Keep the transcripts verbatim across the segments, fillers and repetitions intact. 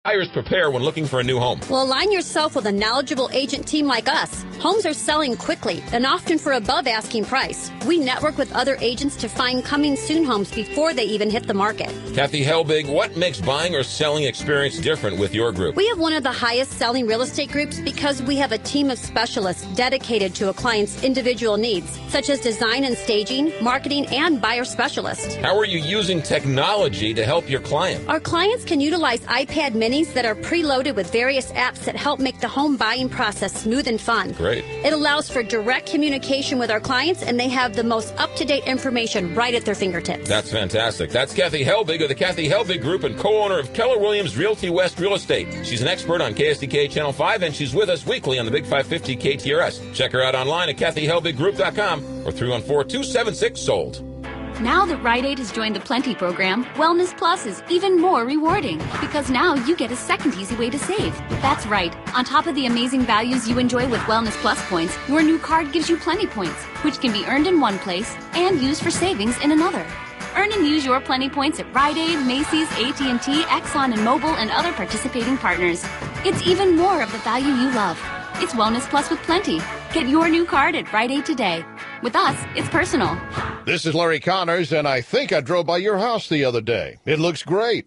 Buyers prepare when looking for a new home? Well, align yourself with a knowledgeable agent team like us. Homes are selling quickly and often for above asking price. We network with other agents to find coming soon homes before they even hit the market. Kathy Helbig, what makes buying or selling experience different with your group? We have one of the highest selling real estate groups because we have a team of specialists dedicated to a client's individual needs, such as design and staging, marketing, and buyer specialists. How are you using technology to help your client? Our clients can utilize iPad minis that are preloaded with various apps that help make the home buying process smooth and fun. Great. It allows for direct communication with our clients, and they have the most up-to-date information right at their fingertips. That's fantastic. That's Kathy Helbig of the Kathy Helbig Group and co-owner of Keller Williams Realty West Real Estate. She's an expert on K S D K Channel five, and she's with us weekly on the Big five fifty K T R S. Check her out online at kathy helbig group dot com or three one four, two seven six, sold. Now that Rite Aid has joined the Plenty program, Wellness Plus is even more rewarding because now you get a second easy way to save. That's right. On top of the amazing values you enjoy with Wellness Plus points, your new card gives you Plenty points, which can be earned in one place and used for savings in another. Earn and use your Plenty points at Rite Aid, Macy's, A T and T, Exxon and Mobil, and other participating partners. It's even more of the value you love. It's Wellness Plus with Plenty. Get your new card at Rite Aid today. With us, it's personal. This is Larry Connors, and I think I drove by your house the other day. It looks great,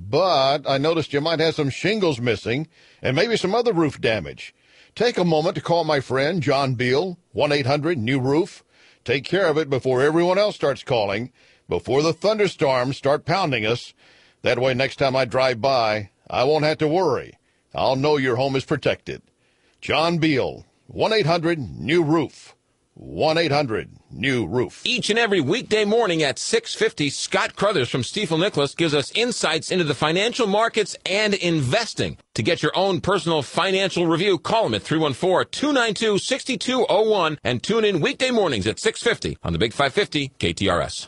but I noticed you might have some shingles missing and maybe some other roof damage. Take a moment to call my friend John Beal, one eight hundred new roof. Take care of it before everyone else starts calling, before the thunderstorms start pounding us. That way, next time I drive by, I won't have to worry. I'll know your home is protected. John Beal, one eight hundred new roof. one eight hundred new roof. Each and every weekday morning at six fifty, Scott Crothers from Stifel Nicholas gives us insights into the financial markets and investing. To get your own personal financial review, call him at three one four, two nine two, six two zero one and tune in weekday mornings at six fifty on the Big five fifty K T R S.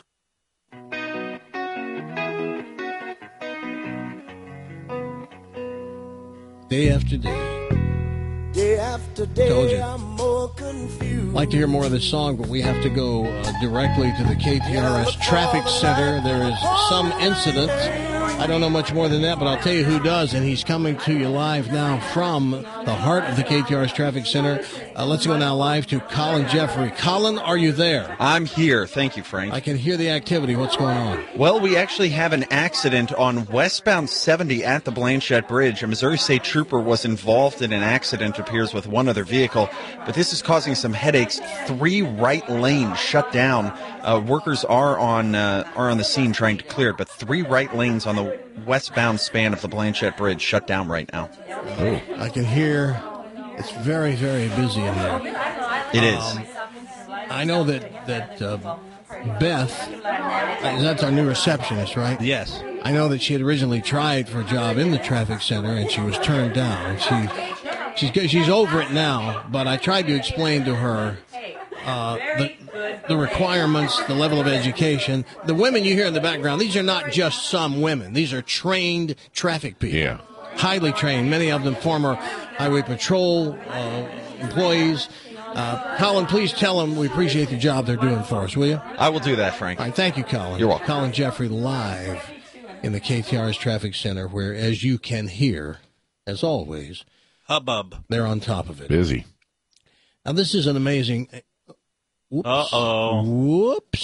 Day after day. Day after day, Told you. I'm more confused. Like to hear more of this song, but we have to go uh, directly to the K T R S Traffic Center. There is some incident. I don't know much more than that, but I'll tell you who does, and he's coming to you live now from the heart of the K T R S Traffic Center. Uh, let's go now live to Colin Jeffrey. Colin, are you there? I'm here. Thank you, Frank. I can hear the activity. What's going on? Well, we actually have an accident on westbound seventy at the Blanchette Bridge. A Missouri State Trooper was involved in an accident, it appears, with one other vehicle, but this is causing some headaches. Three right lanes shut down. Uh, workers are on uh, are on the scene trying to clear it, but three right lanes on the westbound span of the Blanchette Bridge shut down right now. Oh, I can hear it's very, very busy in there. It is. Um, I know that, that uh, Beth, uh, that's our new receptionist, right? Yes. I know that she had originally tried for a job in the traffic center, and she was turned down. And she, she's, she's over it now, but I tried to explain to her uh, the, the requirements, the level of education. The women you hear in the background, these are not just some women. These are trained traffic people. Yeah. Highly trained, many of them former highway patrol uh, employees. Uh, Colin, please tell them we appreciate the job they're doing for us, will you? I will do that, Frank. All right, thank you, Colin. You're welcome. Colin Jeffrey live in the K T R S Traffic Center, where, as you can hear, as always, hubbub. They're on top of it. Busy. Now, this is an amazing... Whoops. Uh-oh. Whoops.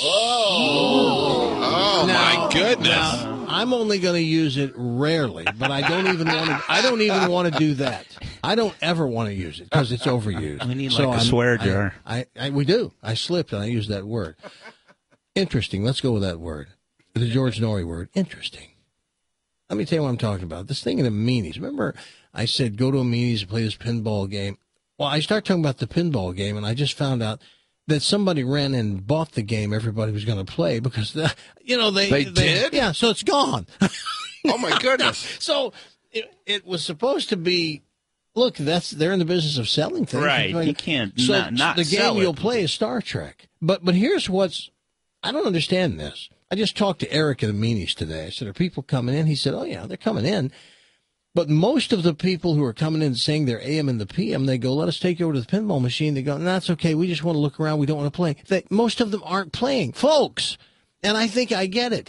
Oh, oh Now- my goodness. Now, I'm only going to use it rarely, but I don't even want to. I don't even want to do that. I don't ever want to use it because it's overused. We need So like a I'm- swear I- jar. I, I, we do. I slipped and I used that word. Interesting. Let's go with that word. The George Norrie word. Interesting. Let me tell you what I'm talking about. This thing in the meanies. Remember, I said go to a meanies and play this pinball game. Well, I started talking about the pinball game, and I just found out that somebody ran and bought the game everybody was going to play because, the, you know, they... They did? Yeah, so it's gone. Oh, my goodness. So it, it was supposed to be, look, that's they're in the business of selling things. Right. Like, You can't so not, not the sell game it. you'll play is Star Trek. But but here's what's, I don't understand this. I just talked to Eric at the Meanies today. I said, are people coming in? He said, oh, yeah, they're coming in. But most of the people who are coming in saying they're A M and the P M, they go, let us take you over to the pinball machine. They go, no, that's okay. We just want to look around. We don't want to play. They, most of them aren't playing. Folks, and I think I get it.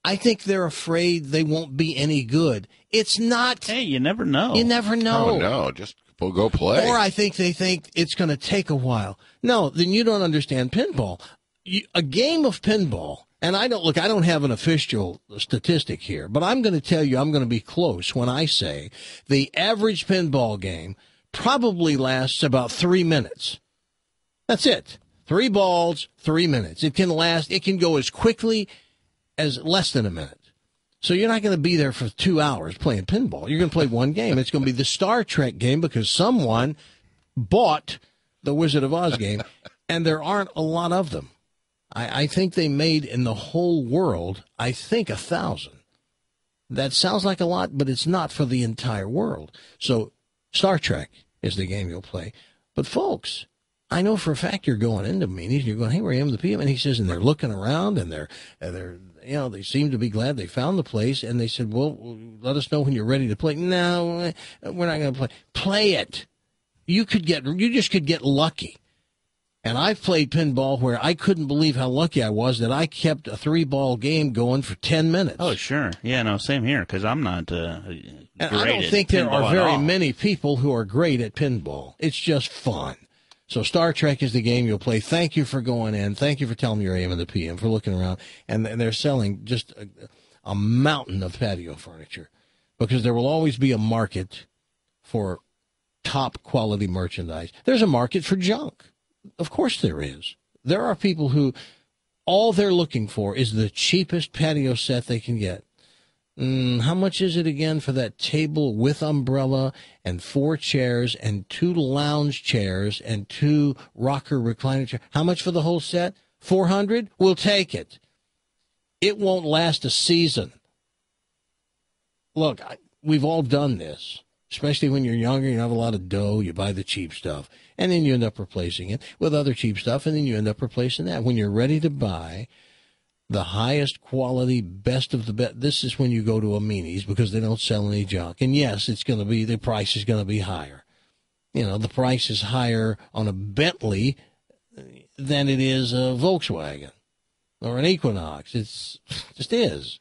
I think they're afraid they won't be any good. It's not. Hey, you never know. You never know. Oh, no, just we'll go play. Or I think they think it's going to take a while. No, then you don't understand pinball. You, a game of pinball, and I don't, look, I don't have an official statistic here, but I'm going to tell you I'm going to be close when I say the average pinball game probably lasts about three minutes. That's it. Three balls, three minutes. It can last, it can go as quickly as less than a minute. So you're not going to be there for two hours playing pinball. You're going to play one game. It's going to be the Star Trek game because someone bought the Wizard of Oz game, and there aren't a lot of them. I, I think they made in the whole world, I think, a thousand. That sounds like a lot, but it's not for the entire world. So Star Trek is the game you'll play. But, folks, I know for a fact you're going into meetings, and you're going, hey, where am the P M? And he says, and they're looking around, and they're, and they're, you know, they seem to be glad they found the place. And they said, well, let us know when you're ready to play. No, we're not going to play. Play it. You could get, you just could get lucky. And I've played pinball where I couldn't believe how lucky I was that I kept a three-ball game going for ten minutes. Oh, sure. Yeah, no, same here, because I'm not uh, great And I don't at think there pinball are at very all. many people who are great at pinball. It's just fun. So Star Trek is the game you'll play. Thank you for going in. Thank you for telling me your A M and the P M, for looking around. And they're selling just a, a mountain of patio furniture because there will always be a market for top-quality merchandise. There's a market for junk. Of course there is. There are people who all they're looking for is the cheapest patio set they can get. Mm, how much is it again for that table with umbrella and four chairs and two lounge chairs and two rocker recliner chairs? How much for the whole set? four hundred dollars? We'll take it. It won't last a season. Look, I, we've all done this. Especially when you're younger, you have a lot of dough, you buy the cheap stuff, and then you end up replacing it with other cheap stuff, and then you end up replacing that. When you're ready to buy the highest quality, best of the best, this is when you go to a Meanies because they don't sell any junk. And yes, it's going to be, the price is going to be higher. You know, the price is higher on a Bentley than it is a Volkswagen or an Equinox. It's it just is.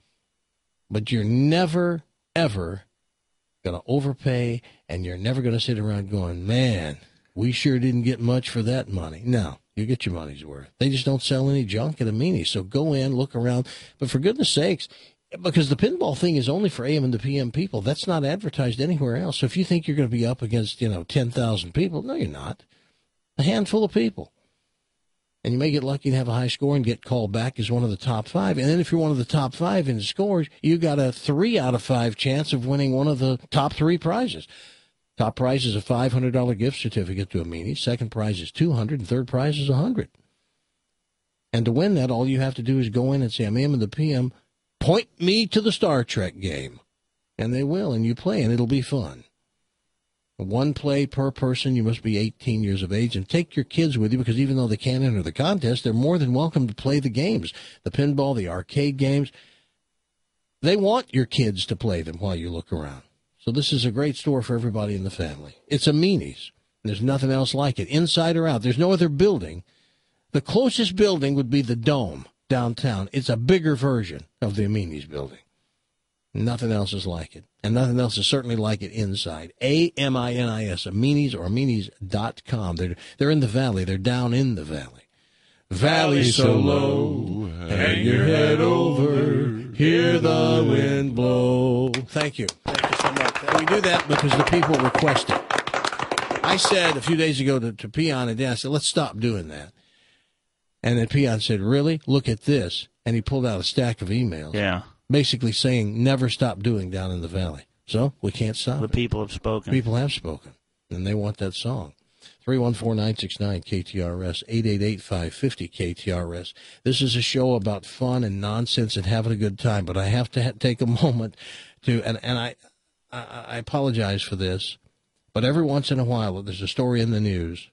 But you're never, ever going to overpay, and you're never going to sit around going, man, we sure didn't get much for that money. No, you get your money's worth. They just don't sell any junk at a Meanie. So go in, look around. But for goodness sakes, because the pinball thing is only for A M and the P M people, that's not advertised anywhere else. So if you think you're going to be up against, you know, ten thousand people, no, you're not. A handful of people. And you may get lucky to have a high score and get called back as one of the top five. And then if you're one of the top five in the scores, you got a three out of five chance of winning one of the top three prizes. Top prize is a five hundred dollars gift certificate to a Meanie. Second prize is two hundred dollars, and third prize is one hundred dollars. And to win that, all you have to do is go in and say, I'm A M and the P M, point me to the Star Trek game. And they will, and you play, and it'll be fun. One play per person. You must be eighteen years of age, and take your kids with you because even though they can't enter the contest, they're more than welcome to play the games, the pinball, the arcade games. They want your kids to play them while you look around. So this is a great store for everybody in the family. It's a Meanies. There's nothing else like it, inside or out. There's no other building. The closest building would be the Dome downtown. It's a bigger version of the Meanies building. Nothing else is like it. And nothing else is certainly like it inside. A M I N I S, a Meanies or Meanies dot com. They're, they're in the valley. They're down in the valley. Valley so low, hang your head over, hear the wind blow. Thank you. Thank you so much. And we do that because the people request it. I said a few days ago to, to Peon and Dan, I said, let's stop doing that. And then Peon said, really? Look at this. And he pulled out a stack of emails. Yeah. Basically saying never stop doing down in the valley. So we can't stop The it. people have spoken. People have spoken, and they want that song. three one four, nine six nine, K T R S, eight eight eight, five five zero, K T R S. This is a show about fun and nonsense and having a good time, but I have to ha- take a moment to, and, and I, I, I apologize for this, but every once in a while there's a story in the news,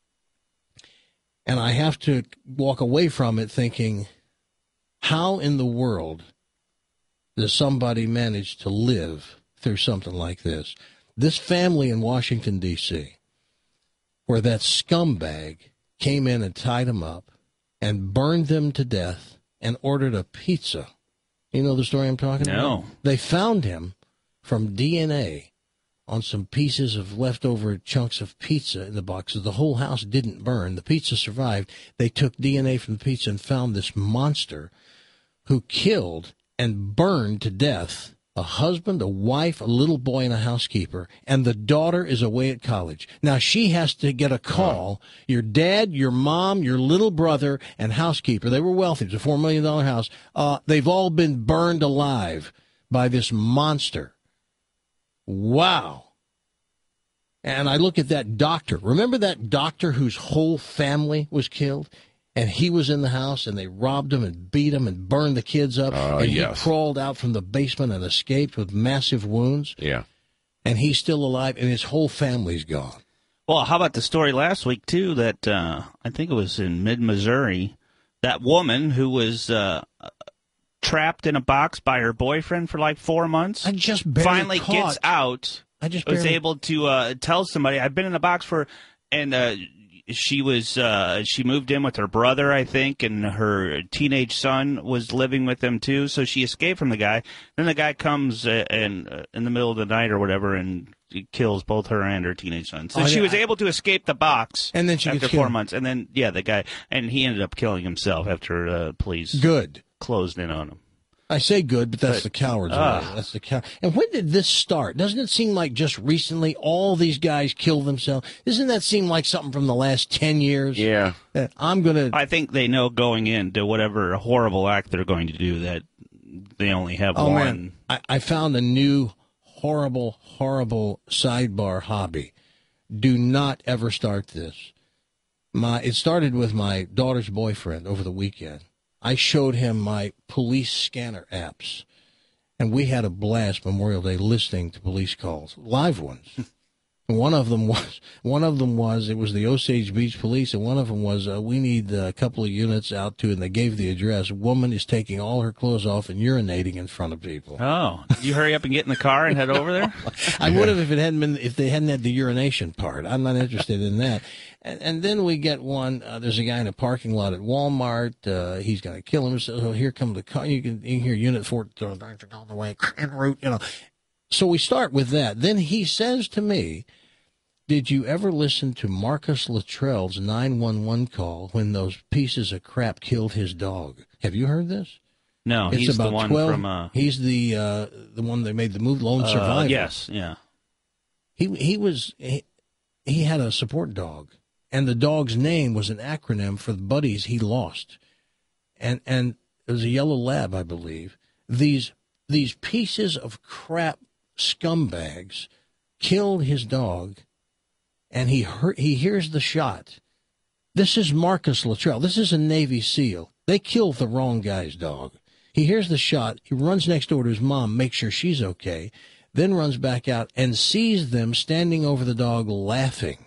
and I have to walk away from it thinking, how in the world does somebody manage to live through something like this? This family in Washington, D C, where that scumbag came in and tied them up and burned them to death and ordered a pizza You know the story I'm talking about? No. They found him from D N A on some pieces of leftover chunks of pizza in the boxes. The whole house didn't burn. The pizza survived. They took D N A from the pizza and found this monster who killed and burned to death a husband, a wife, a little boy, and a housekeeper. And the daughter is away at college. Now she has to get a call. Your dad, your mom, your little brother, and housekeeper, they were wealthy. It was a four million dollars house. Uh, they've all been burned alive by this monster. Wow. And I look at that doctor. Remember that doctor whose whole family was killed? And he was in the house, and they robbed him and beat him and burned the kids up. Uh, and yes. he crawled out from the basement and escaped with massive wounds. Yeah. And he's still alive, and his whole family's gone. Well, how about the story last week, too, that uh, I think it was in mid-Missouri, that woman who was uh, trapped in a box by her boyfriend for like four months. I just barely finally caught. gets out. I just was barely... able to uh, tell somebody, I've been in the box for, and uh, she was uh, she moved in with her brother, I think, and her teenage son was living with them too. So she escaped from the guy. Then the guy comes uh, and uh, in the middle of the night or whatever, and he kills both her and her teenage son. So oh, she yeah, was I... able to escape the box. And then she after gets four killed. months, and then yeah, the guy, and he ended up killing himself after uh, police Good. closed in on him. I say good, but that's But, the coward's uh, way. That's the cow. And when did this start? Doesn't it seem like just recently all these guys killed themselves? Doesn't that seem like something from the last ten years? Yeah. That I'm gonna. I think they know going into whatever horrible act they're going to do that they only have Oh one. man, I, I found a new horrible, horrible sidebar hobby. Do not ever start this. My it started with my daughter's boyfriend over the weekend. I showed him my police scanner apps, and we had a blast Memorial Day listening to police calls, live ones. One of them was one of them was it was the Osage Beach Police, and one of them was uh, we need a couple of units out to, and they gave the address. A woman is taking all her clothes off and urinating in front of people. Oh, did you hurry up and get in the car and head over there? I would have if it hadn't been if they hadn't had the urination part. I'm not interested in that. And, and then we get one. Uh, there's a guy in a parking lot at Walmart. Uh, he's going to kill himself. So here come the car. You can, you can hear Unit four on the way en route. You know. So we start with that. Then he says to me, "Did you ever listen to Marcus Luttrell's nine one one call when those pieces of crap killed his dog? Have you heard this?" No, It's he's about the one twelve. from. Uh, he's the uh, the one that made the movie Lone uh, Survivor. Yes, yeah. He he was he, he had a support dog, and the dog's name was an acronym for the buddies he lost, and and it was a yellow lab, I believe. These these pieces of crap scumbags killed his dog, and he heard, he hears the shot. This is Marcus Luttrell. This is a Navy SEAL. They killed the wrong guy's dog. He hears the shot. He runs next door to his mom, makes sure she's okay, then runs back out and sees them standing over the dog laughing.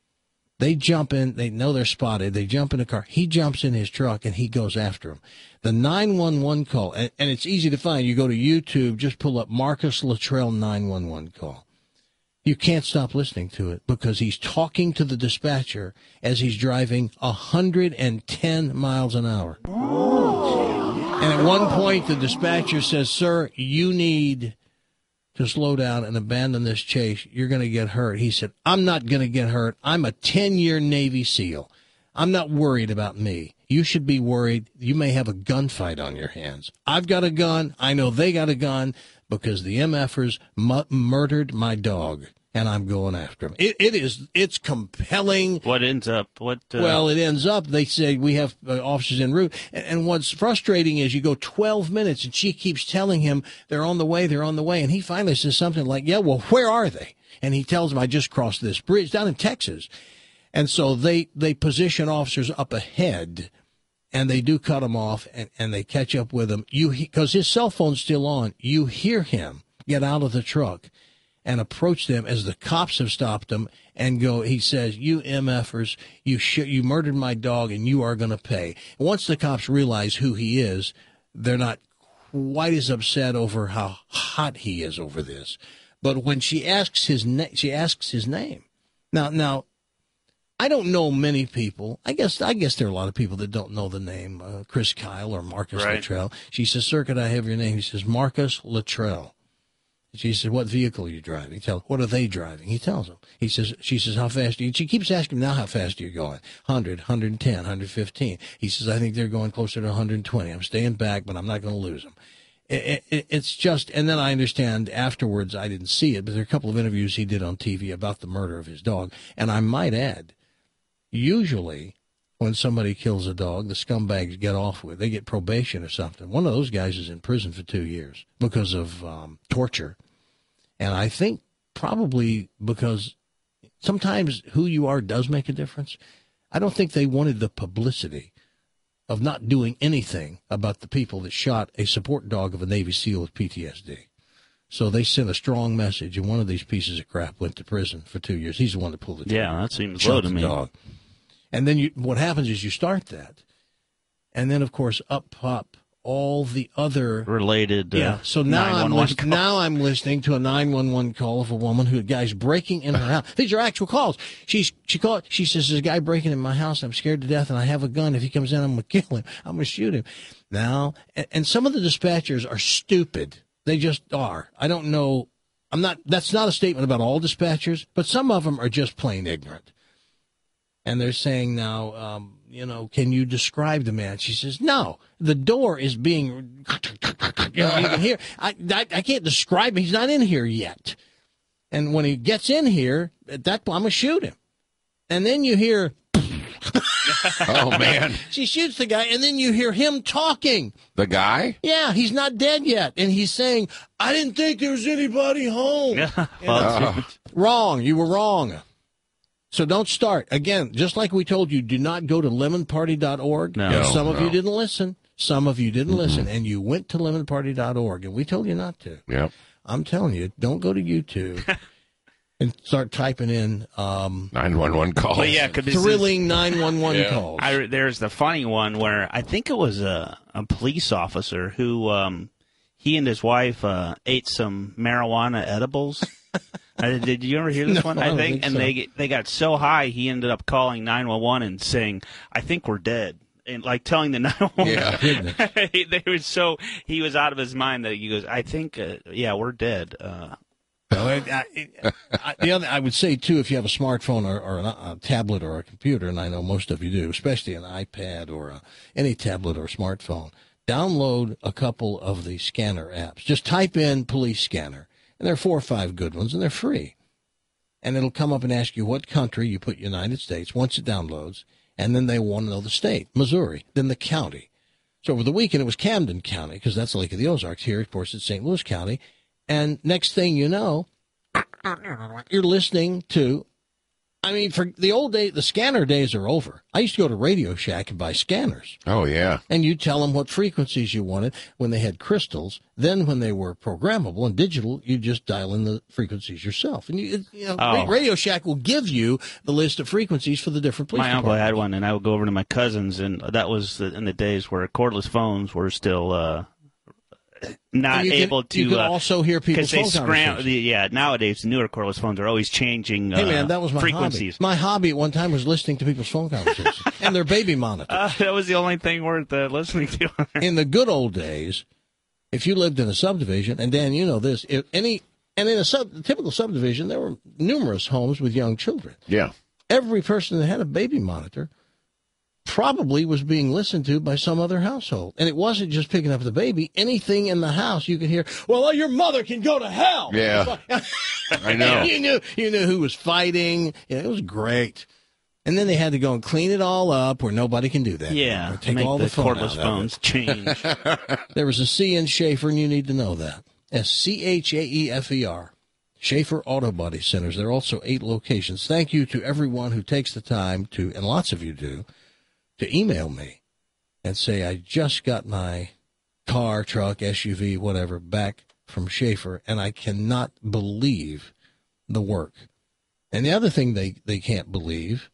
They jump in. They know they're spotted. They jump in a car. He jumps in his truck, and he goes after him. The nine one one call, and, and it's easy to find. You go to YouTube, just pull up Marcus Luttrell nine one one call. You can't stop listening to it because he's talking to the dispatcher as he's driving one hundred ten miles an hour. And at one point, the dispatcher says, "Sir, you need to slow down and abandon this chase. You're going to get hurt." He said, "I'm not going to get hurt. I'm a ten-year Navy SEAL. I'm not worried about me. You should be worried. You may have a gunfight on your hands. I've got a gun. I know they got a gun because the MFers mu- murdered my dog, and I'm going after him." It, it is, it's compelling. What ends up? What? Uh, Well, it ends up, they say we have uh, officers en route. And, and what's frustrating is you go twelve minutes and she keeps telling him they're on the way, they're on the way. And he finally says something like, "Yeah, well, where are they?" And he tells him, "I just crossed this bridge down in Texas." And so they, they position officers up ahead, and they do cut him off, and, and they catch up with him. You, because his cell phone's still on, you hear him get out of the truck and approach them as the cops have stopped him and go, he says, "You M Fers, you sh- you murdered my dog and you are going to pay." Once the cops realize who he is, they're not quite as upset over how hot he is over this. But when she asks his na- she asks his name. Now, now, I don't know many people. I guess I guess there are a lot of people that don't know the name uh, Chris Kyle or Marcus Right. Luttrell. She says, "Sir, could I have your name?" He says, "Marcus Luttrell." She says, "What vehicle are you driving?" He tells, "What are they driving?" He tells them. He says, she says, "How fast are you?" She keeps asking him, "Now, how fast are you going?" one hundred, one ten, one fifteen. He says, "I think they're going closer to one twenty. I'm staying back, but I'm not going to lose them." It, it, it's just, and then I understand afterwards, I didn't see it, but there are a couple of interviews he did on T V about the murder of his dog. And I might add, usually when somebody kills a dog, the scumbags get off with, they get probation or something. One of those guys is in prison for two years because of um, torture. And I think probably because sometimes who you are does make a difference. I don't think they wanted the publicity of not doing anything about the people that shot a support dog of a Navy SEAL with P T S D. So they sent a strong message, and one of these pieces of crap went to prison for two years. He's the one that pulled the trigger. Yeah, that seems low to me. Dog. And then you, what happens is you start that, and then, of course, up pop all the other related. Uh, yeah. So now I'm list- calls. now I'm listening to a nine one one call of a woman who a guy's breaking in her house. These are actual calls. She's she called. She says, "There's a guy breaking in my house. I'm scared to death, and I have a gun. If he comes in, I'm gonna kill him. I'm gonna shoot him." Now, and, and some of the dispatchers are stupid. They just are. I don't know. I'm not. That's not a statement about all dispatchers, but some of them are just plain ignorant. And they're saying now, um, you know, can you describe the man? She says, "No, the door is being, you know, you can hear, I, I, I can't describe him. He's not in here yet. And when he gets in here, at that point, I'm going to shoot him." And then you hear, oh, man. She shoots the guy, and then you hear him talking. The guy? Yeah, he's not dead yet. And he's saying, "I didn't think there was anybody home." Yeah. You know? Wrong. You were wrong. So don't start. Again, just like we told you, do not go to lemon party dot org. No. And No, some of no. you didn't listen. Some of you didn't mm-hmm. listen, and you went to lemon party dot org, and we told you not to. Yep. I'm telling you, don't go to YouTube and start typing in um, nine one one calls. Well, yeah, 'cause this thrilling is- nine one one Yeah. calls. I, there's the funny one where I think it was a, a police officer who um, he and his wife uh, ate some marijuana edibles. uh, did you ever hear this No, one? I I don't think, think and so. they they got so high he ended up calling nine one one and saying, "I think we're dead." And like telling the nine one one, Yeah. he, they was so he was out of his mind that he goes, "I think, uh, yeah, we're dead." Uh, Well, I, I, I, the other, I would say, too, if you have a smartphone or, or a, a tablet or a computer, and I know most of you do, especially an iPad or a, any tablet or smartphone, download a couple of the scanner apps. Just type in police scanner, and there are four or five good ones, and they're free. And it'll come up and ask you what country. You put United States once it downloads, and then they want to know the state, Missouri, then the county. So over the weekend, it was Camden County, because that's the Lake of the Ozarks. Here, of course, it's Saint Louis County. And next thing you know, you're listening to, I mean, for the old days, the scanner days are over. I used to go to Radio Shack and buy scanners. Oh, yeah. And you tell them what frequencies you wanted when they had crystals. Then when they were programmable and digital, you just dial in the frequencies yourself. And you, you know, Oh. Radio Shack will give you the list of frequencies for the different police my uncle departments. had one, and I would go over to my cousin's, and that was the, in the days where cordless phones were still uh, not And you can- able to. you can uh, also hear people's they phone scram- conversations. the, Yeah, nowadays newer cordless phones are always changing. Uh, Hey, man, that was my frequencies. hobby. My hobby at one time was listening to people's phone conversations and their baby monitors. Uh, that was the only thing worth uh, listening to. In the good old days, if you lived in a subdivision, and Dan, you know this, if any, and in a sub, typical subdivision, there were numerous homes with young children. Yeah. Every person that had a baby monitor probably was being listened to by some other household. And it wasn't just picking up the baby. Anything in the house you could hear, "Well, your mother can go to hell." Yeah. I know. you knew you knew who was fighting. Yeah, it was great. And then they had to go and clean it all up where nobody can do that. Yeah, anymore. Take make all the, the, phone cordless out phones of change. it. There was a C in Schaefer, and you need to know that. S C H A E F E R. Schaefer Auto Body Centers. There are also eight locations. Thank you to everyone who takes the time to, and lots of you do, to email me and say, "I just got my car, truck, S U V, whatever, back from Schaefer, and I cannot believe the work." And the other thing they, they can't believe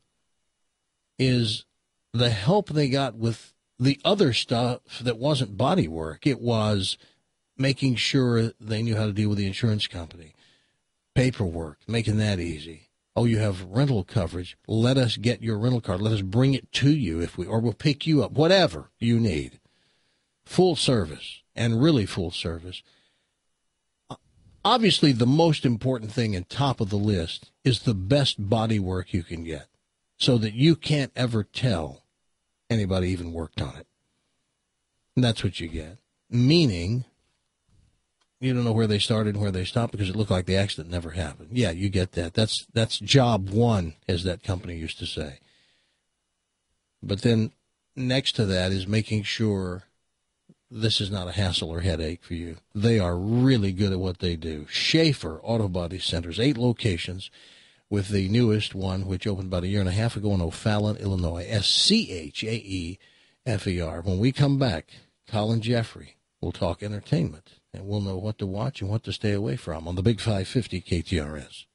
is the help they got with the other stuff that wasn't body work. It was making sure they knew how to deal with the insurance company, paperwork, making that easy. Oh, you have rental coverage. Let us get your rental car. Let us bring it to you if we, or we'll pick you up, whatever you need. Full service, and really full service. Obviously, the most important thing and top of the list is the best body work you can get so that you can't ever tell anybody even worked on it. And that's what you get. Meaning, you don't know where they started and where they stopped because it looked like the accident never happened. Yeah, you get that. That's that's job one, as that company used to say. But then next to that is making sure this is not a hassle or headache for you. They are really good at what they do. Schaefer Auto Body Centers, eight locations, with the newest one, which opened about a year and a half ago in O'Fallon, Illinois, S C H A E F E R. When we come back, Colin Jeffrey will talk entertainment, and we'll know what to watch and what to stay away from on the Big five fifty K T R S.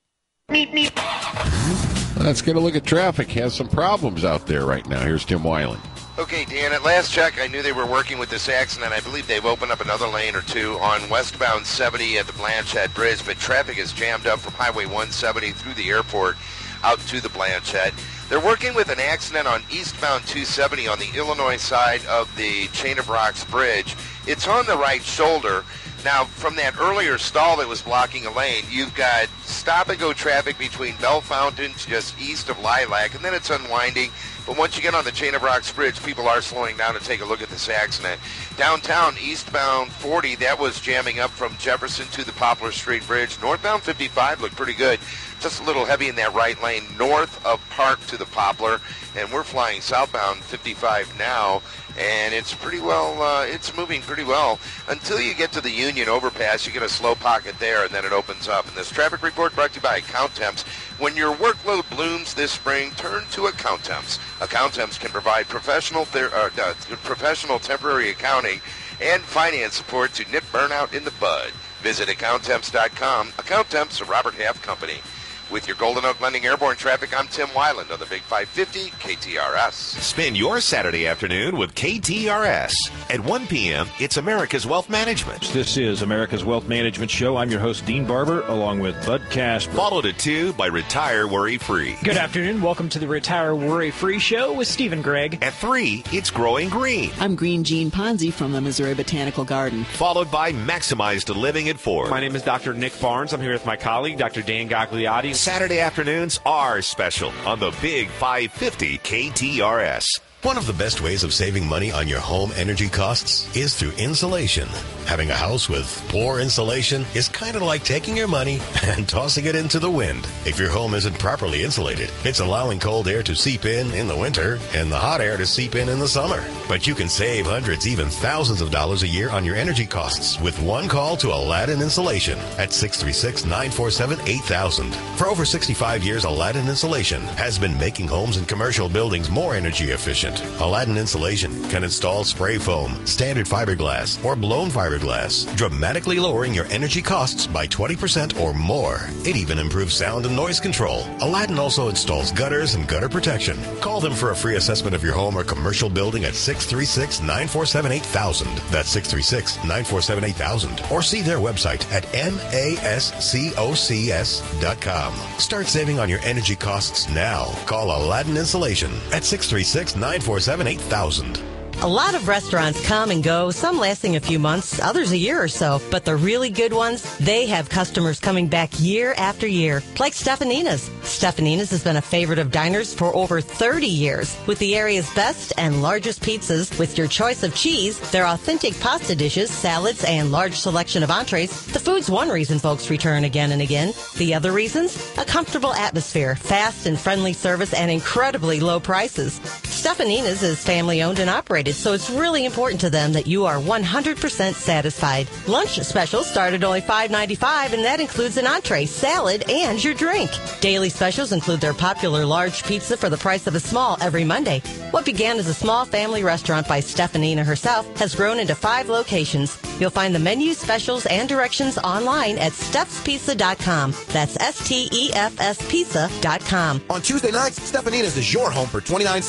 Let's get a look at traffic. Has some problems out there right now. Here's Tim Weiland. Okay, Dan, at last check, I knew they were working with this accident. I believe they've opened up another lane or two on westbound seventy at the Blanchette Bridge, but traffic is jammed up from Highway one seventy through the airport out to the Blanchette. They're working with an accident on eastbound two seventy on the Illinois side of the Chain of Rocks Bridge. It's on the right shoulder. Now, from that earlier stall that was blocking a lane, you've got stop-and-go traffic between Bell Fountain just east of Lilac, and then it's unwinding. But once you get on the Chain of Rocks Bridge, people are slowing down to take a look at this accident. Downtown, eastbound forty, that was jamming up from Jefferson to the Poplar Street Bridge. Northbound fifty-five looked pretty good. Just a little heavy in that right lane north of Park to the Poplar. And we're flying southbound fifty-five now. And it's pretty well, uh, it's moving pretty well. Until you get to the Union Overpass, you get a slow pocket there, and then it opens up. And this traffic report brought to you by Accountemps. When your workload blooms this spring, turn to Accountemps. Accountemps can provide professional, ther- uh, uh, professional temporary accounting and finance support to nip burnout in the bud. Visit Accountemps dot com. Accountemps, a Robert Half company. With your Golden Oak Lending Airborne traffic, I'm Tim Weiland on the Big five fifty K T R S. Spend your Saturday afternoon with K T R S. At one p.m., it's America's Wealth Management. This is America's Wealth Management Show. I'm your host, Dean Barber, along with Bud Casper. Followed at two by Retire Worry Free. Good afternoon. Welcome to the Retire Worry Free Show with Stephen Gregg. At three, it's Growing Green. I'm Green Jean Ponzi from the Missouri Botanical Garden. Followed by Maximized Living at four. My name is Doctor Nick Barnes. I'm here with my colleague, Doctor Dan Gagliotti. Saturday afternoons are special on the Big five fifty K T R S. One of the best ways of saving money on your home energy costs is through insulation. Having a house with poor insulation is kind of like taking your money and tossing it into the wind. If your home isn't properly insulated, it's allowing cold air to seep in in the winter and the hot air to seep in in the summer. But you can save hundreds, even thousands of dollars a year on your energy costs with one call to Aladdin Insulation at six three six, nine four seven, eight thousand. For over sixty-five years, Aladdin Insulation has been making homes and commercial buildings more energy efficient. Aladdin Insulation can install spray foam, standard fiberglass, or blown fiberglass, dramatically lowering your energy costs by twenty percent or more. It even improves sound and noise control. Aladdin also installs gutters and gutter protection. Call them for a free assessment of your home or commercial building at six three six, nine four seven, eight thousand. That's six three six, nine four seven, eight thousand. Or see their website at M A S C O C S dot com. Start saving on your energy costs now. Call Aladdin Insulation at six three six, nine four seven, eight thousand. A lot of restaurants come and go, some lasting a few months, others a year or so. But the really good ones, they have customers coming back year after year, like Stefanina's. Stefanina's has been a favorite of diners for over thirty years. With the area's best and largest pizzas, with your choice of cheese, their authentic pasta dishes, salads, and large selection of entrees, the food's one reason folks return again and again. The other reasons? A comfortable atmosphere, fast and friendly service, and incredibly low prices. Stefanina's is family-owned and operated, so it's really important to them that you are one hundred percent satisfied. Lunch specials start at only five ninety-five, and that includes an entree, salad, and your drink. Daily specials include their popular large pizza for the price of a small every Monday. What began as a small family restaurant by Stefanina herself has grown into five locations. You'll find the menu, specials, and directions online at steffs pizza dot com. That's S T E F S pizza dot com. On Tuesday nights, Stefanina's is your home for twenty-nine cent ravioli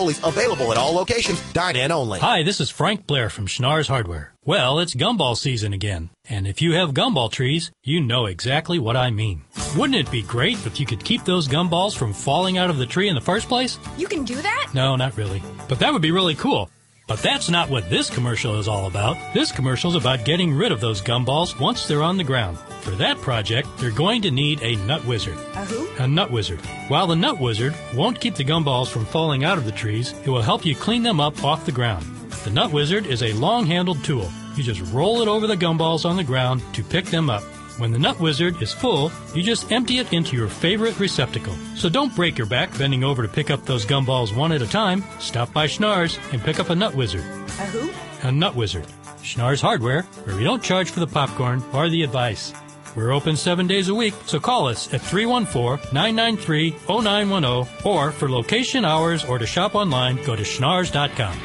cannolis available at all locations. Dine-in only. Hi, this is Frank Blair from Schnarr's Hardware. Well, it's gumball season again. And if you have gumball trees, you know exactly what I mean. Wouldn't it be great if you could keep those gumballs from falling out of the tree in the first place? You can do that? No, not really. But that would be really cool. But that's not what this commercial is all about. This commercial is about getting rid of those gumballs once they're on the ground. For that project, they're going to need a nut wizard. A who? A nut wizard. While the nut wizard won't keep the gumballs from falling out of the trees, it will help you clean them up off the ground. The nut wizard is a long-handled tool. You just roll it over the gumballs on the ground to pick them up. When the nut wizard is full, you just empty it into your favorite receptacle. So don't break your back bending over to pick up those gumballs one at a time. Stop by Schnarr's and pick up a nut wizard. A who? A nut wizard. Schnarr's Hardware, where we don't charge for the popcorn or the advice. We're open seven days a week, so call us at three one four, nine nine three, zero nine one zero, or for location hours or to shop online, go to schnarrs dot com.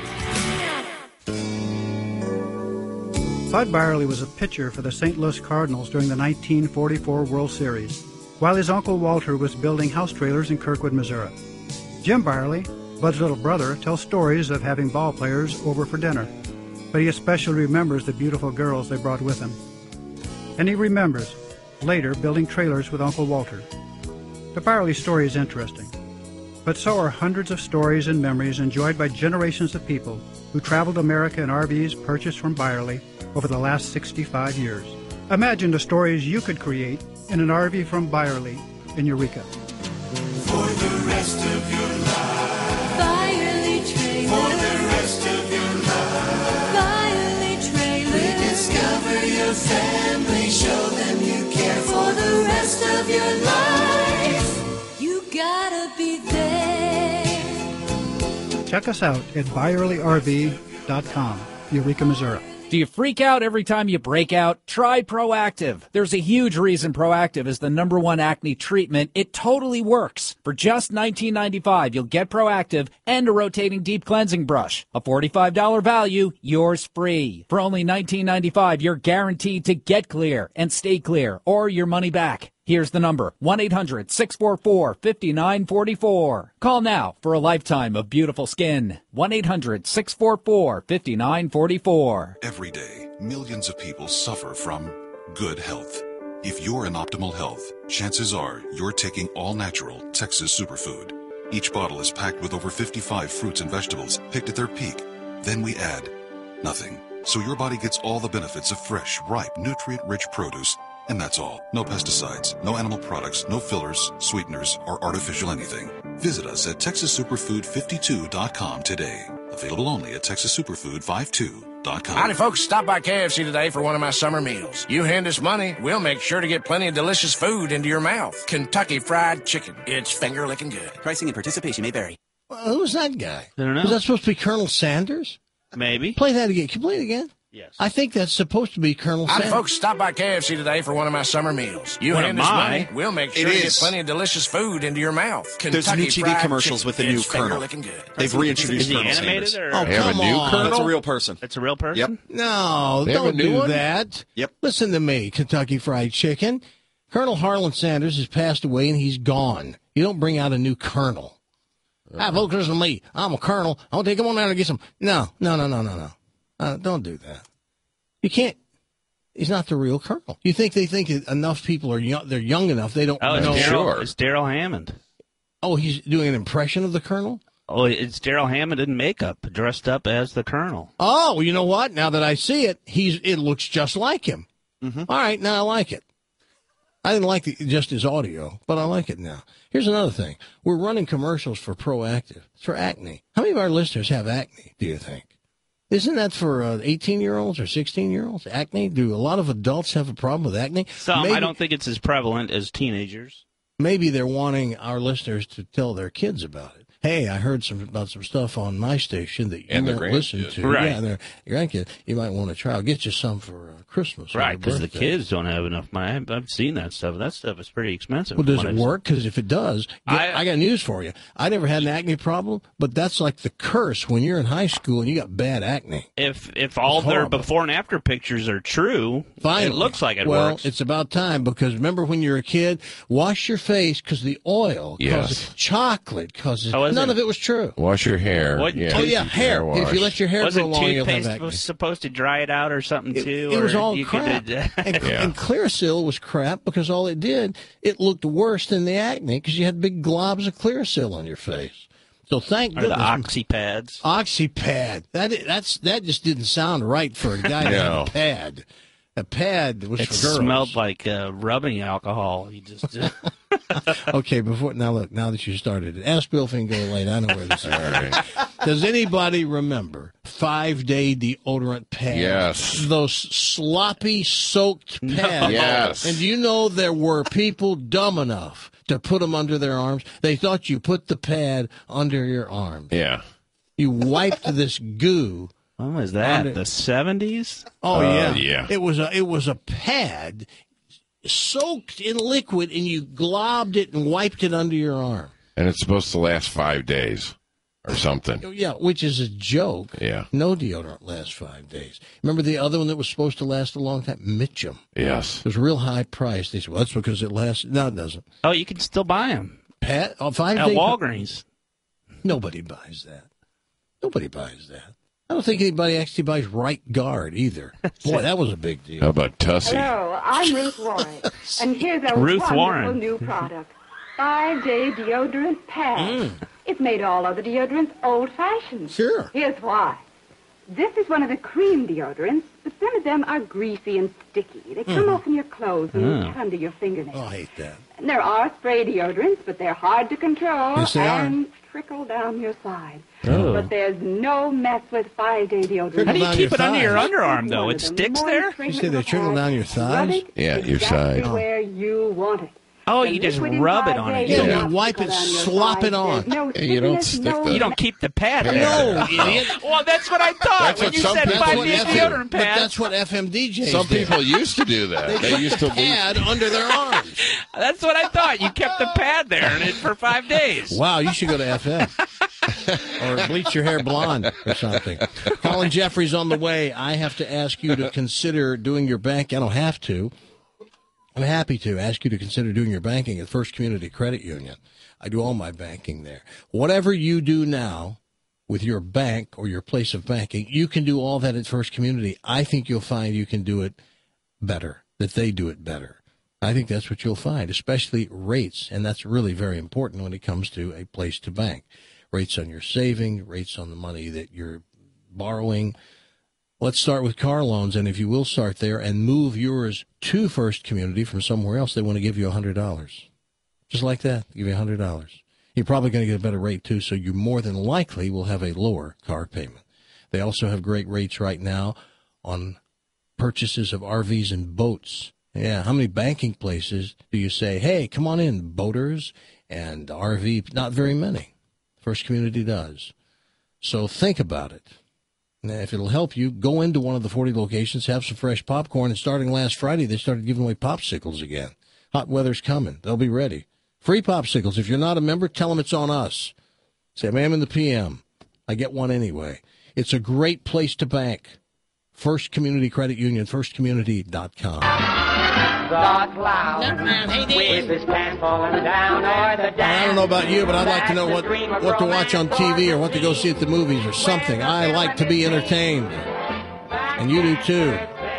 Bud Byerly was a pitcher for the Saint Louis Cardinals during the nineteen forty-four World Series, while his uncle Walter was building house trailers in Kirkwood, Missouri. Jim Byerly, Bud's little brother, tells stories of having ball players over for dinner, but he especially remembers the beautiful girls they brought with him. And he remembers, later, building trailers with Uncle Walter. The Byerly story is interesting, but so are hundreds of stories and memories enjoyed by generations of people who traveled America in R Vs purchased from Byerly over the last sixty-five years. Imagine the stories you could create in an R V from Byerly in Eureka. For the rest of your life. Byerly Trailers. For the rest of your life. Byerly Trailers. Rediscover your family. Show them you care. For the rest of your life. You gotta be there. Check us out at byerly R V dot com, Eureka, Missouri. Do you freak out every time you break out? Try Proactive. There's a huge reason Proactive is the number one acne treatment. It totally works. For just nineteen ninety-five dollars, you'll get Proactive and a rotating deep cleansing brush. A forty-five dollars value, yours free. For only nineteen ninety-five dollars, you're guaranteed to get clear and stay clear or your money back. Here's the number, one eight hundred, six four four, five nine four four. Call now for a lifetime of beautiful skin. one eight hundred, six four four, five nine four four. Every day, millions of people suffer from good health. If you're in optimal health, chances are you're taking all-natural Texas Superfood. Each bottle is packed with over fifty-five fruits and vegetables picked at their peak. Then we add nothing. So your body gets all the benefits of fresh, ripe, nutrient-rich produce. And that's all. No pesticides, no animal products, no fillers, sweeteners, or artificial anything. Visit us at texas superfood fifty-two dot com today. Available only at texas superfood fifty-two dot com. Howdy, folks. Stop by K F C today for one of my summer meals. You hand us money, we'll make sure to get plenty of delicious food into your mouth. Kentucky Fried Chicken. It's finger-licking good. Pricing and participation may vary. Well, who's that guy? I don't know. Was that supposed to be Colonel Sanders? Maybe. Play that again. Can you play it again? Yes. I think that's supposed to be Colonel Howdy, Sanders. folks. Stop by K F C today for one of my summer meals. You One hand of us my? money, we'll make It sure to get is. plenty of delicious food into your mouth. There's Kentucky new T V Fried commercials Chicken. with the new It's Colonel. finger-licking good. They've reintroduced Is he Colonel animated Sanders. or? Oh, They have a come new on. Colonel? That's a real person. It's a real person? Yep. No, They have don't a new do one? that. Yep. Listen to me, Kentucky Fried Chicken. Colonel Harlan Sanders has passed away and he's gone. You don't bring out a new colonel. Ah, folks, listen to me. I'm a colonel. I'll take him on down and get some. No, no, no, no, no, no. Uh, don't do that. You can't. He's not the real colonel. You think they think that enough people are young? They're young enough. They don't Oh, it's know. Daryl. Sure. It's Daryl Hammond. Oh, he's doing an impression of the colonel. Oh, it's Daryl Hammond in makeup, dressed up as the Colonel. Oh, well, you know what? Now that I see it, he's it looks just like him. Mm-hmm. All right, now I like it. I didn't like the, just his audio, but I like it now. Here's another thing. We're running commercials for Proactive. It's for acne. How many of our listeners have acne, do you think? Isn't that for uh, eighteen-year-olds or sixteen-year-olds? Acne? Do a lot of adults have a problem with acne? Some, maybe, I don't think it's as prevalent as teenagers. Maybe they're wanting our listeners to tell their kids about it. Hey, I heard some about some stuff on my station that you And their won't listen grandkids. to. Right. Yeah, and their grandkids. You might want to try. I'll get you some for uh, Christmas. or Right, your because the birthday. kids don't have enough money. I've, I've seen that stuff. That stuff is pretty expensive. Well, from does what it I've work? Because if it does, get- I- I, got news for you. I never had an acne problem, but that's like the curse when you're in high school and you got bad acne. If if all It's their horrible. before and after pictures are true, Finally. it looks like it well, works. it's about time because remember when you're a kid, wash your face because the oil Yes. causes chocolate causes Oh, wasn't. None of it was true. Wash your hair. What- yeah. Oh, yeah, hair. wash. If you let your hair Wasn't grow long, you'll have toothpaste acne. was supposed to dry it out or something It, too? it was or all you crap. Could, uh, and, Yeah. and Clearasil was crap because all it did, it looked worse than the acne because you had big globs of Clearasil on your face. So thank or the goodness. OxyPads. Oxypad. That that's that just didn't sound right for a guy to No. have a pad. A pad was It for girls. smelled like uh, rubbing alcohol. You just uh, Okay, before now look, now that you started it, ask Bill Fingo late. I know where this is. All right. Does anybody remember five day deodorant pads? Yes. Those sloppy soaked pads. Yes. And do you know there were people dumb enough to put them under their arms? They thought you put the pad under your arm. Yeah. You wiped this goo. when was that? Under- The seventies? Oh Uh, yeah. yeah. It was a it was a pad soaked in liquid, and you globbed it and wiped it under your arm. And it's supposed to last five days or something. Yeah, which is a joke. Yeah. No deodorant lasts five days. Remember the other one that was supposed to last a long time? Mitchum. Yes. It was a real high price. They said, well, that's because it lasts. No, it doesn't. Oh, you can still buy them Pat, oh, five at day- Walgreens. Nobody buys that. Nobody buys that. I don't think anybody actually buys Right Guard either. Boy, that was a big deal. How about Tussie? Hello, I'm Ruth Warren, and here's a Ruth wonderful Warren. new product. Five-day deodorant pad. It made all other deodorants old-fashioned. Sure. Here's why. This is one of the cream deodorants, but some of them are greasy and sticky. They come Mm. off in your clothes and Mm. get under your fingernails. Oh, I hate that. And there are spray deodorants, but they're hard to control Yes, they are. and trickle down your side. Oh. But there's no mess with five-day deodorant. How do you down keep your it under your thighs. underarm, though? One It of the sticks more there? You say they trickle down your Rub thighs? it Yeah, your exactly side. where you want it. Oh, The you just liquid rub it inside on there it. Yeah, does you not wipe trickle it, down your slop thighs. it on. There's no Yeah, you don't stickiness, stick no the- You don't keep the pad there. No, idiot. Well, that's what I thought That's when what you some said people five what day used F- to. deodorant But pad. that's what F M D Js Some did. people used to do that. They They put used to the leave. pad under their arms. That's what I thought. You kept the pad there and it for five days. Wow, you should go to F M. Or bleach your hair blonde or something. Colin Jeffries on the way. I have to ask you to consider doing your bank. I don't have to. I'm happy to ask you to consider doing your banking at First Community Credit Union. I do all my banking there. Whatever you do now with your bank or your place of banking, you can do all that at First Community. I think you'll find you can do it better, that they do it better. I think that's what you'll find, especially rates, and that's really very important when it comes to a place to bank. Rates on your saving, rates on the money that you're borrowing. Let's start with car loans, and if you will start there and move yours to First Community from somewhere else, they want to give you one hundred dollars. Just like that, give you one hundred dollars. You're probably going to get a better rate, too, so you more than likely will have a lower car payment. They also have great rates right now on purchases of R Vs and boats. Yeah, how many banking places do you say, hey, come on in, boaters and R V? Not very many. First Community does. So think about it. Now, if it'll help you, go into one of the forty locations, have some fresh popcorn, and starting last Friday, they started giving away popsicles again. Hot weather's coming. They'll be ready. Free popsicles. If you're not a member, tell them it's on us. Say, I'm in the P M. I get one anyway. It's a great place to bank. First Community Credit Union, first community dot com. The cloud with his pants falling down, or the I don't know about you, but I'd like to know what, what to watch on T V or what to go see at the movies or something. I like to be entertained. And you do too.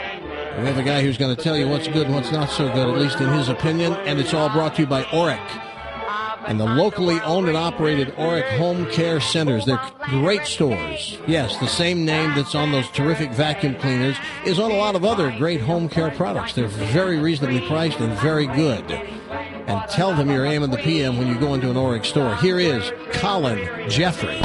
We have a guy who's going to tell you what's good and what's not so good, at least in his opinion. And it's all brought to you by Oric and the locally owned and operated Oric Home Care Centers. They're great stores. Yes, the same name that's on those terrific vacuum cleaners is on a lot of other great home care products. They're very reasonably priced and very good. And tell them you're A M and the P M when you go into an Oric store. Here is Colin Jeffrey.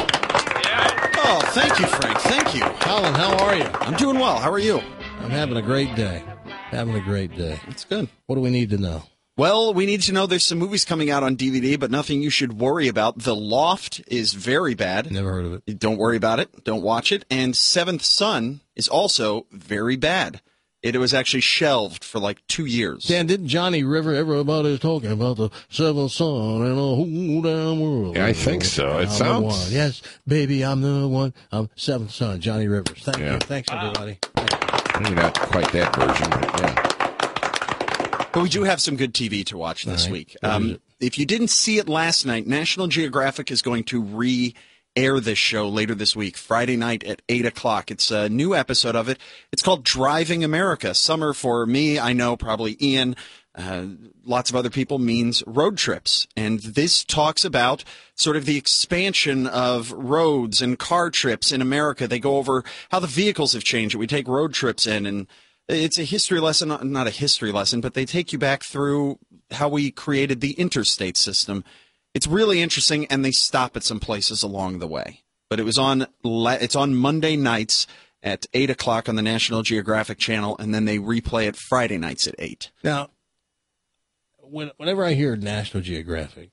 Oh, thank you, Frank. Thank you. Colin, how are you? I'm doing well. How are you? I'm having a great day. Having a great day. That's good. What do we need to know? Well, we need to know there's some movies coming out on D V D, but nothing you should worry about. The Loft is very bad. Never heard of it. Don't worry about it. Don't watch it. And Seventh Son is also very bad. It was actually shelved for like two years. Dan, didn't Johnny River, everybody's talking about the seventh son and the whole damn world. Yeah, I think so. It I'm the sounds- one. Yes, baby, I'm the one. I'm seventh son, Johnny Rivers. Thank Yeah. you. Thanks, everybody. Maybe not quite that version, but yeah. But we do have some good T V to watch this All right. week. What is Um, it? if you didn't see it last night, National Geographic is going to re-air this show later this week, Friday night at eight o'clock. It's a new episode of it. It's called Driving America. Summer for me, I know, probably Ian, uh, lots of other people, means road trips. And this talks about sort of the expansion of roads and car trips in America. They go over how the vehicles have changed. We take road trips in, and it's a history lesson, not a history lesson, but they take you back through how we created the interstate system. It's really interesting, and they stop at some places along the way. But it was on, it's on Monday nights at eight o'clock on the National Geographic Channel, and then they replay it Friday nights at eight. Now, when, whenever I hear National Geographic,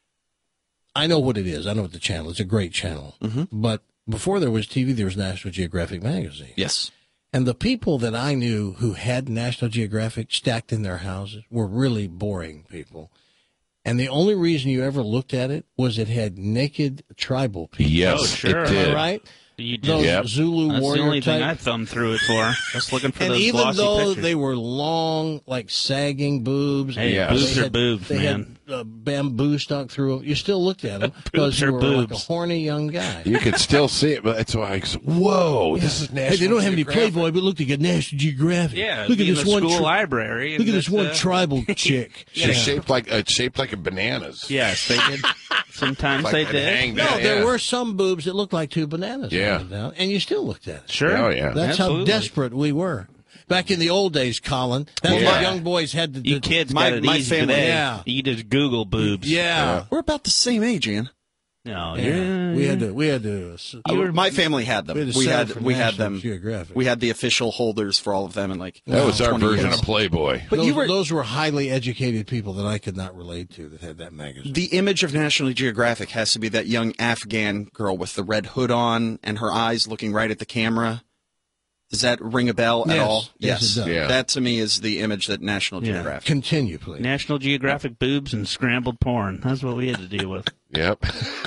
I know what it is. I know what the channel is. It's a great channel. Mm-hmm. But before there was T V, there was National Geographic magazine. Yes. And the people that I knew who had National Geographic stacked in their houses were really boring people. And the only reason you ever looked at it was it had naked tribal people. Yes, Oh, sure. it did. Am I right? You did. Those Yep. Zulu That's warrior the only type. thing I thumbed through it for. Just looking for And those even glossy though pictures. they were long, like sagging boobs, Hey, Yeah. boobs they are had, boobs, they man. had uh, bamboo stuck through them. You still looked at them Boobs because are you were like a boobs. horny young guy. You could still see it, but it's like, whoa, this is National Hey, they don't have any Geographic. Playboy, but look, they got National Geographic. Yeah, look at be in this the one. school tri- library. look and at this it's, one uh, tribal chick. She's Yeah. shaped like uh, shaped like a bananas. Yes, they did. Sometimes Like they it did. hang No, down, there yeah. were some boobs that looked like two bananas. Yeah. hanging down, and you still looked at it. Sure. Oh, yeah. That's Absolutely. how desperate we were. Back in the old days, Colin, that's Yeah. what young boys had to do. You kids My- got it my easy family- today. Yeah. You just Google boobs. Yeah. We're about the same age, Ian. No, Yeah. you're, We had to, we had to, Uh, my family had them. we had to We settle had for we had National them. Geographic. We had the official holders for all of them, and like That was our twenty version years. of Playboy. But those, you were those were highly educated people that I could not relate to that had that magazine. the image of National Geographic has to be that young Afghan girl with the red hood on and her eyes looking right at the camera. Does that ring a bell at Yes. all? Yes, it does. Yeah. That to me is the image that National Yeah. Geographic. Continue, please. National Geographic boobs and scrambled porn. That's what we had to deal with. Yep.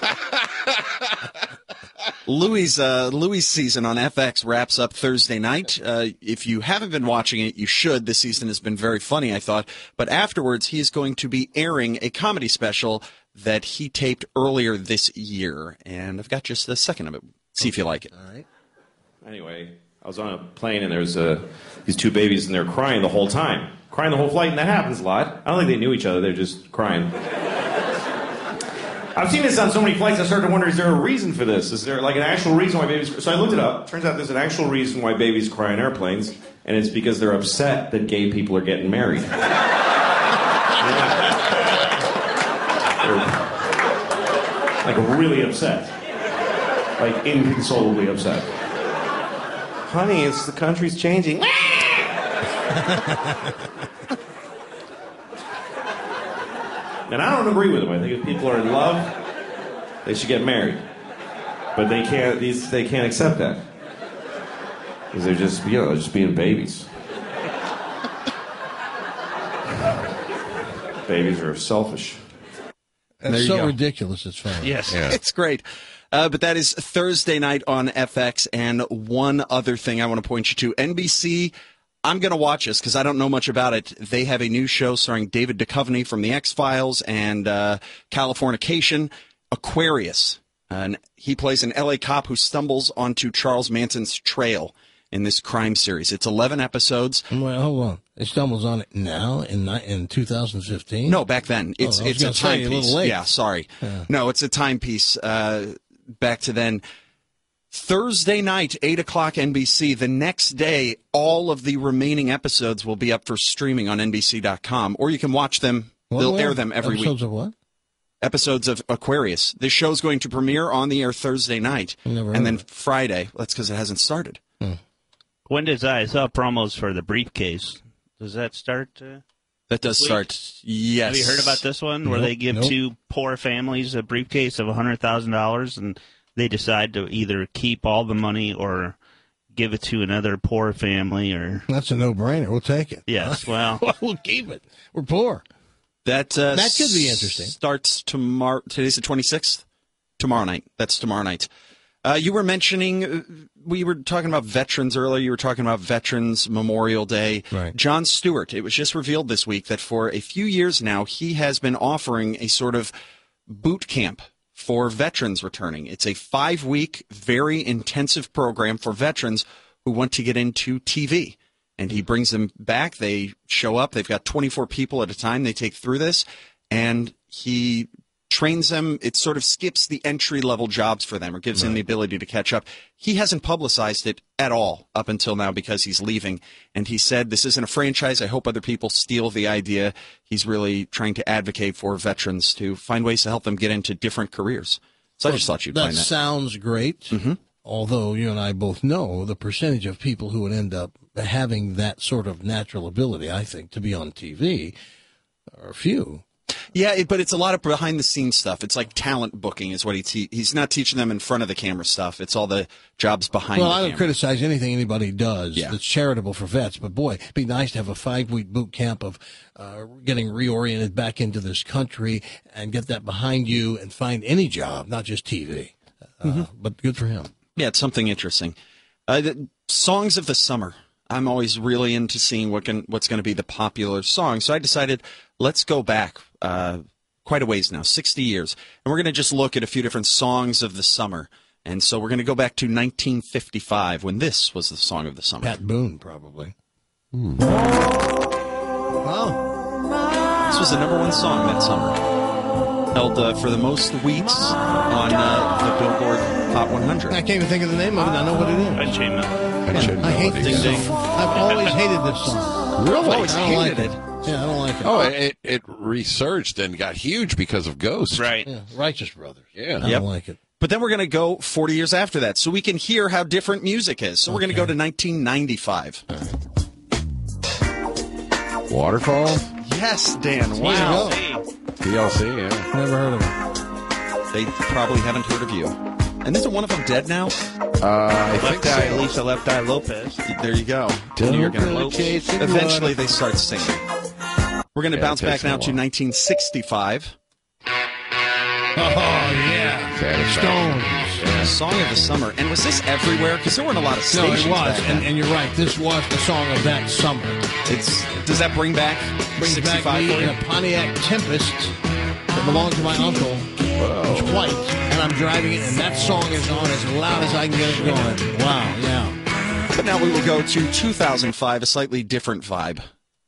Louis' uh, Louis' season on F X wraps up Thursday night. Uh, if you haven't been watching it, you should. This season has been very funny, I thought. But afterwards, he is going to be airing a comedy special that he taped earlier this year, and I've got just a second of it. See if you like it. All right. Anyway, I was on a plane and there was uh, these two babies and they're crying the whole time. Crying the whole flight, and that happens a lot. I don't think they knew each other, they're just crying. I've seen this on so many flights, I started to wonder, is there a reason for this? Is there like an actual reason why babies... So I looked it up. Turns out there's an actual reason why babies cry on airplanes, and it's because they're upset that gay people are getting married. Yeah. They're, like really upset. Like inconsolably upset. Honey, it's the country's changing. And I don't agree with them. I think if people are in love, they should get married. But they can't. These they can't accept that because they're just you know just being babies. Babies are selfish. There That's you so go. ridiculous, it's funny. Yes. It's great. Uh, but that is Thursday night on F X. And one other thing I want to point you to. N B C, I'm going to watch this because I don't know much about it. They have a new show starring David Duchovny from The X-Files and uh, Californication, Aquarius. And he plays an L A cop who stumbles onto Charles Manson's trail in this crime series. It's eleven episodes. Well, hold on. It stumbles on it now in ni- in two thousand fifteen? No, back then. It's Oh, I was it's a gonna say, a little timepiece. late. Yeah, sorry. Yeah. No, it's a timepiece. Uh, back to then. Thursday night, eight o'clock N B C. The next day, all of the remaining episodes will be up for streaming on N B C dot com, or you can watch them. What, They'll what? air them every Episodes week. of what? Episodes of Aquarius. This show's going to premiere on the air Thursday night, Never heard and then of it. Friday. That's because it hasn't started. When does I saw promos for the briefcase? Does that start? Uh, That does week? start. Yes. Have you heard about this one where Nope, they give nope. two poor families a briefcase of one hundred thousand dollars and they decide to either keep all the money or give it to another poor family? Or That's a no-brainer. We'll take it. Yes, well. We'll keep it. We're poor. That uh, That could be interesting. Starts tomorrow. Today's the twenty-sixth. Tomorrow night. That's tomorrow night. Uh, you were mentioning, uh, we were talking about veterans earlier. You were talking about Veterans Memorial Day. Right. Jon Stewart, it was just revealed this week that for a few years now, he has been offering a sort of boot camp for veterans returning. It's a five-week, very intensive program for veterans who want to get into T V. And he brings them back. They show up. They've got twenty-four people at a time they take through this. And he trains them. It sort of skips the entry-level jobs for them or gives Right. them the ability to catch up. He hasn't publicized it at all up until now because he's leaving. And he said, this isn't a franchise. I hope other people steal the idea. He's really trying to advocate for veterans to find ways to help them get into different careers. So I just thought you'd that find that. sounds great. Mm-hmm. Although you and I both know the percentage of people who would end up having that sort of natural ability, I think, to be on T V are few. Yeah, it, but it's a lot of behind-the-scenes stuff. It's like talent booking is what he te- he's not teaching them in front of the camera stuff. It's all the jobs behind Well, the I don't camera. criticize anything anybody does Yeah. that's charitable for vets, but boy, it'd be nice to have a five-week boot camp of uh, getting reoriented back into this country and get that behind you and find any job, not just T V. Uh, Mm-hmm. But good for him. Yeah, it's something interesting. Uh, the songs of the summer. I'm always really into seeing what can, what's going to be the popular song. So I decided let's go back uh, quite a ways now, sixty years. And we're going to just look at a few different songs of the summer. And so we're going to go back to nineteen fifty-five when this was the song of the summer. Pat Boone, probably. Hmm. Wow. This was the number one song that summer. Held uh, for the most weeks on uh, the Billboard Hot one hundred. I can't even think of the name of it. I know what it is. Unchained Melody. Yeah, I hate Ding, this ding. song. I've always hated this song. Really? I've always I don't hated like it. Yeah, I don't like it. Oh, it, it resurged and got huge because of Ghost. Right. Yeah, Righteous Brothers. Yeah. I Yep. don't like it. But then we're going to go forty years after that so we can hear how different music is. So we're going to go to nineteen ninety-five. Waterfall? Yes, Dan. There Wow. you go. T L C, yeah. Never heard of it. They probably haven't heard of you. And isn't one of them dead now? Uh, I think Left Eye, so. Lisa Left Eye Lopez. There you go. Don't You're gonna- go chasing Eventually water. they start singing. We're going to Yeah, bounce it takes back now a to while. nineteen sixty-five. Oh, yeah. Satisfaction. Stones. Song of the summer. And was this everywhere? Because there weren't a lot of No, stations it was. back then. And, and you're right. This was the song of that summer. It's, does that bring back Brings back sixty-five me for in you? a Pontiac Tempest that belonged to my uncle. It's white, and I'm driving it, and that song is on as loud as I can get it going. Wow, yeah. But now we will go to two thousand five, a slightly different vibe.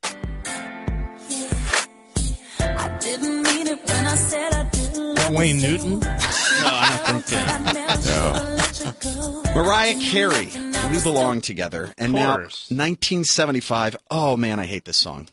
Wayne Newton. No, I don't think so. No. Mariah Carey, We Belong Together. And now course. nineteen seventy-five. Oh, man, I hate this song.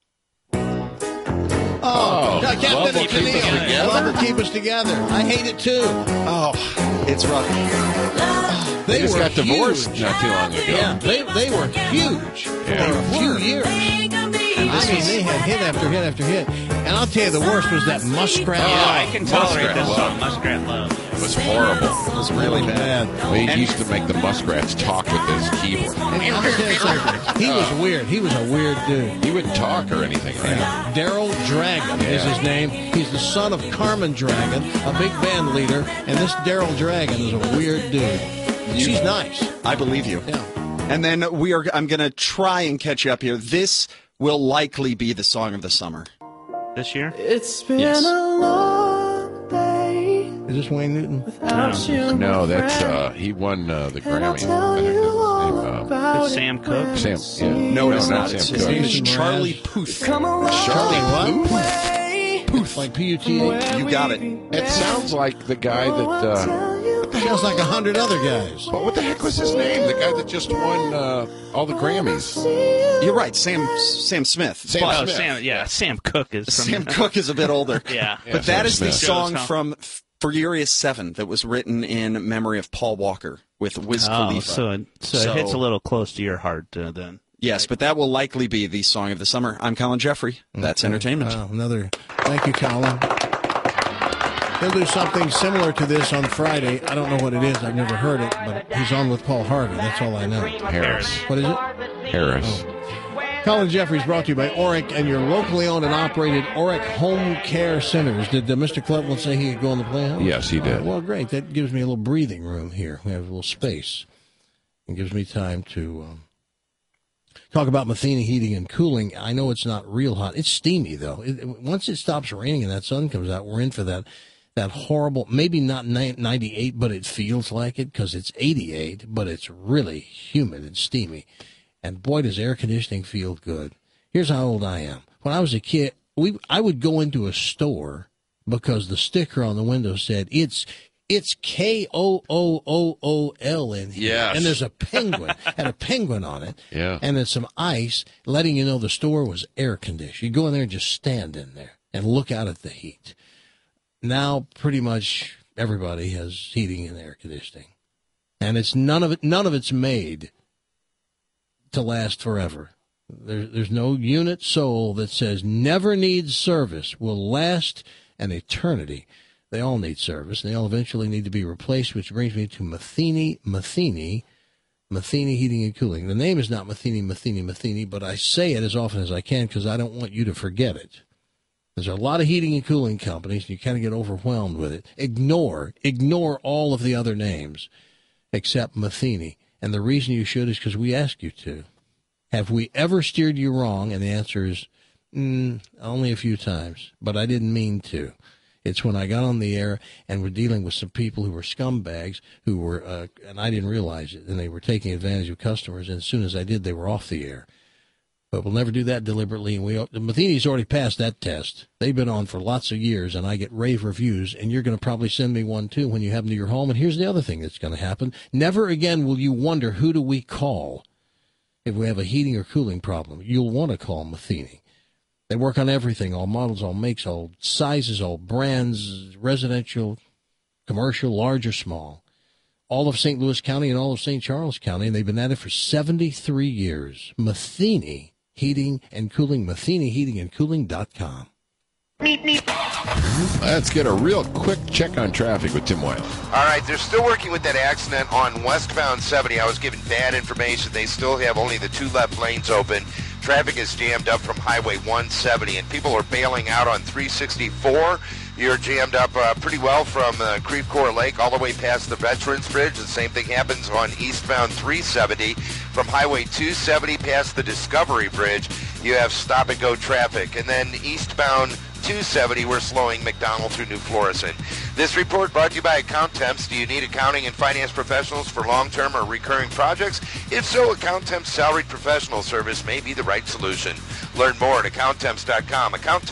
Oh, Oh, Captain Love Will and Keep Us Tennille. Together? Love Will Keep Us Together. I hate it too. Oh, it's rough. They, just were got divorced huge. not too long ago. Yeah, they they were huge Yeah. for a few years. I mean, they had hit after hit after hit. And I'll tell you, the worst was that Muskrat. Yeah, Love. I can tolerate Muskrat this Love. song, Muskrat Love. It was horrible. It was really bad. They And- used to make the muskrats talk with his keyboard. And I'll tell you something. He was weird. He was a weird dude. He wouldn't talk or anything, right? Daryl Dragon is Yeah. his name. He's the son of Carmen Dragon, a big band leader, and this Daryl Dragon is a weird dude. She's nice. I believe you. Yeah. And then we are. I'm going to try and catch you up here. This will likely be the song of the summer. This year? It's been Yes. a long day Is this Wayne Newton? without you. No, my that's friend. uh, he won uh, the And I'll Grammy. tell I think you that's his all name. Uh, about It's it. Sam Cooke. Sam. Yeah. No, it is not not. Sam It's, Cooke. his name is Jason Charlie Mraz. Puth. Come along Charlie what? way. Like P U T A. You got it. It sounds like the guy that. Uh, Sounds like a hundred other guys. what, what the heck was his name? The guy that just won uh, all the Grammys. You're right. Sam Sam Smith. Sam But Oh, Smith. Sam, yeah, Sam Cooke is from Sam Cooke is a bit older. Yeah. Yeah, But that Sam is the Smith. song Shows, huh? from Furious seven that was written in memory of Paul Walker with Wiz Oh, Khalifa. so it, so, So- it hits a little close to your heart uh, then. Yes, but that will likely be the song of the summer. I'm Colin Jeffrey. That's entertainment. Wow, another. Thank you, Colin. He'll do something similar to this on Friday. I don't know what it is. I've never heard it, but he's on with Paul Harvey. That's all I know. Harris. What is it? Harris. Colin Jeffries brought to you by Oric and your locally owned and operated Oric Home Care Centers. Did uh, Mister Cleveland say he could go in the playhouse? Yes, he did. Uh, well, great. That gives me a little breathing room here. We have a little space. It gives me time to um, talk about Matheny Heating and Cooling. I know it's not real hot. It's steamy, though. It, it, once it stops raining and that sun comes out, we're in for that that horrible, maybe not ninety-eight, but it feels like it because it's eighty-eight, but it's really humid and steamy. And boy, does air conditioning feel good. Here's how old I am. When I was a kid, we I would go into a store because the sticker on the window said, it's it's K O O O O L in here. Yes. And there's a penguin, had a penguin on it. Yeah. And then some ice, letting you know the store was air conditioned. You go in there and just stand in there and look out at the heat. Now, pretty much everybody has heating and air conditioning. And it's none of it, none of it's made to last forever. There, there's no unit soul that says never needs service, will last an eternity. They all need service, and they all eventually need to be replaced, which brings me to Matheny, Matheny, Matheny Heating and Cooling. The name is not Matheny, Matheny, Matheny, but I say it as often as I can because I don't want you to forget it. There's a lot of heating and cooling companies, and you kind of get overwhelmed with it. Ignore, ignore all of the other names except Matheny. And the reason you should is because we ask you to. Have we ever steered you wrong? And the answer is mm, only a few times, but I didn't mean to. It's when I got on the air and we're dealing with some people who were scumbags who were, uh, and I didn't realize it, and they were taking advantage of customers. And as soon as I did, they were off the air. But we'll never do that deliberately. And we, Matheny's already passed that test. They've been on for lots of years, and I get rave reviews, and you're going to probably send me one, too, when you have them to your home. And here's the other thing that's going to happen. Never again will you wonder, who do we call if we have a heating or cooling problem? You'll want to call Matheny. They work on everything, all models, all makes, all sizes, all brands, residential, commercial, large or small. All of Saint Louis County and all of Saint Charles County, and they've been at it for seventy-three years. Matheny Heating and Cooling, Matheny Heating and Cooling dot com. Let's get a real quick check on traffic with Tim Weil. All right, they're still working with that accident on westbound seventy. I was given bad information. They still have only the two left lanes open. Traffic is jammed up from Highway one seventy, and people are bailing out on three sixty-four. You're jammed up uh, pretty well from uh, Creve Coeur Lake all the way past the Veterans Bridge. The same thing happens on eastbound three seventy. From Highway two seventy past the Discovery Bridge, you have stop-and-go traffic. And then eastbound two seventy, we're slowing McDonald through New Florissant. This report brought to you by Account Temps. Do you need accounting and finance professionals for long-term or recurring projects? If so, Account Temps salaried professional service may be the right solution. Learn more at account temps dot com. Account